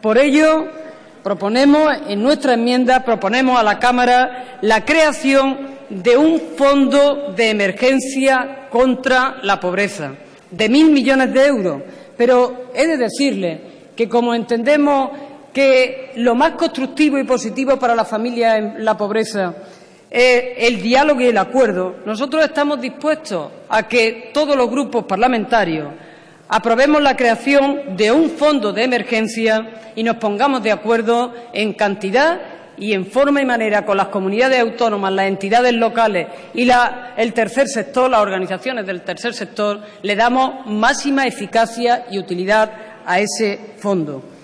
Por ello, proponemos en nuestra enmienda, proponemos a la Cámara la creación de un fondo de emergencia contra la pobreza de 1.000 millones de euros. Pero he de decirle que, como entendemos que lo más constructivo y positivo para la familia en la pobreza es el diálogo y el acuerdo, nosotros estamos dispuestos a que todos los grupos parlamentarios aprobemos la creación de un fondo de emergencia y nos pongamos de acuerdo en cantidad y en forma y manera con las comunidades autónomas, las entidades locales y el tercer sector, las organizaciones del tercer sector, le damos máxima eficacia y utilidad a ese fondo.